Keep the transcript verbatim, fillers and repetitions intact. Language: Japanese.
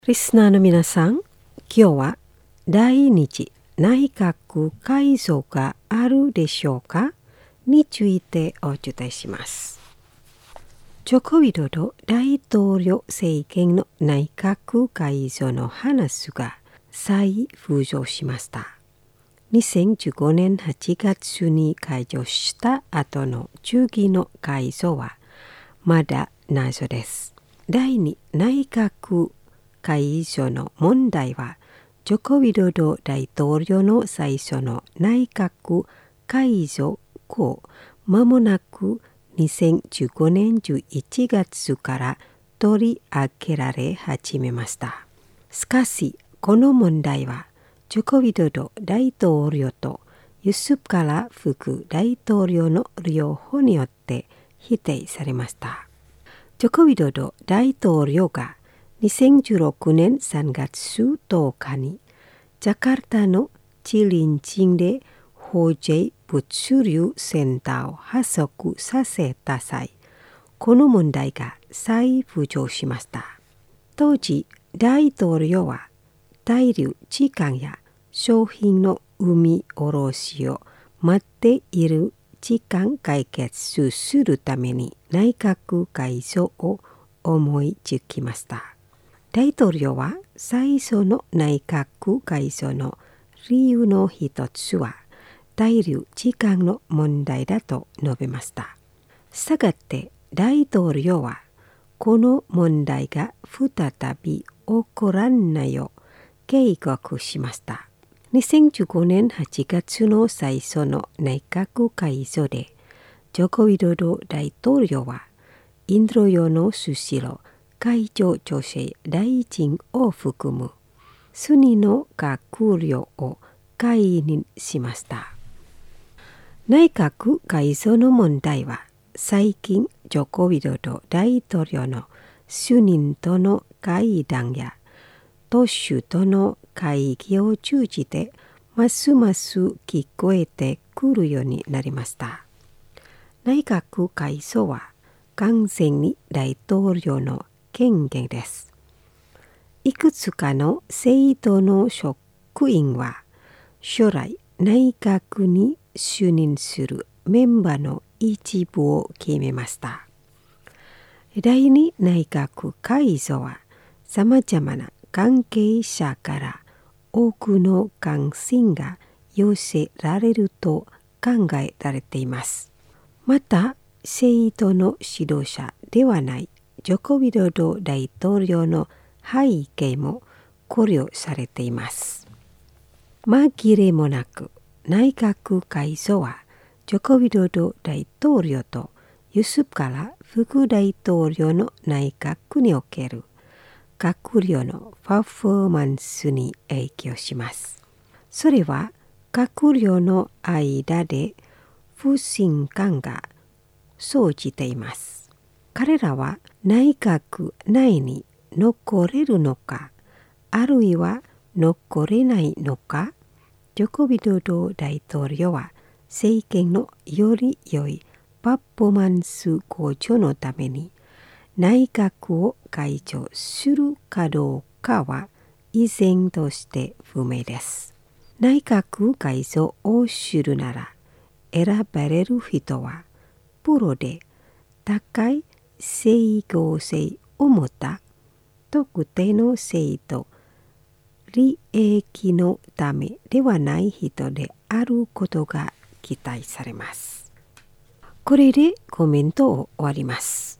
リスナーの皆さん、今日は第二次内閣改造があるでしょうかについてお伝えします。ジョコウィドド大統領政権の内閣改造の話が再浮上しました。にせんじゅうごねんはちがつに解除した後の次の改造はまだ謎です。第二内閣改造の問題は、ジョコウィドド大統領の最初の内閣改造後、間もなくにせんじゅうごねんじゅういちがつから取り上げられ始めました。しかし、この問題は、ジョコウィドド大統領とユスフカラ副大統領の両方によって否定されました。ジョコウィドド大統領がにせんじゅうろくねんさんがつとおかにジャカルタのチリンチンで邦 J 物流センターを発足させた際、この問題が再浮上しました。当時、大統領は滞留時間や商品の生み下ろしを待っている時間解決するために内閣改造を思いつきました。大統領は最初の内閣改造の理由の一つは滞留時間の問題だと述べました。したがって大統領はこの問題が再び起こらないよう警告しました。にせんじゅうごねんはちがつの最初の内閣改造で、ジョコウィドド大統領はインド洋のスシロー海上女性大臣を含む数人の閣僚を解任しました。内閣改造の問題は最近ジョコウィドド大統領の数人との会談や党首との会議を通じてますます聞こえてくるようになりました。内閣改造は完全に大統領の権限です。いくつかの政党の職員は将来内閣に就任するメンバーの一部を決めました。第二内閣改造はさまざまな関係者から多くの関心が寄せられると考えられています。また、政党の指導者ではないジョコウィドド大統領の背景も考慮されています。紛れもなく内閣改造はジョコウィドド大統領とユスフカラ副大統領の内閣における閣僚のパフォーマンスに影響します。それは閣僚の間で不信感が生じています。彼らは内閣内に残れるのか、あるいは残れないのか。ジョコウィドド大統領は政権のより良いパフォーマンス向上のために内閣を改造するかどうかは依然として不明です。内閣改造をするなら選ばれる人はプロで高い整合性を持った特定の制度利益のためではない人であることが期待されます。これでコメントを終わります。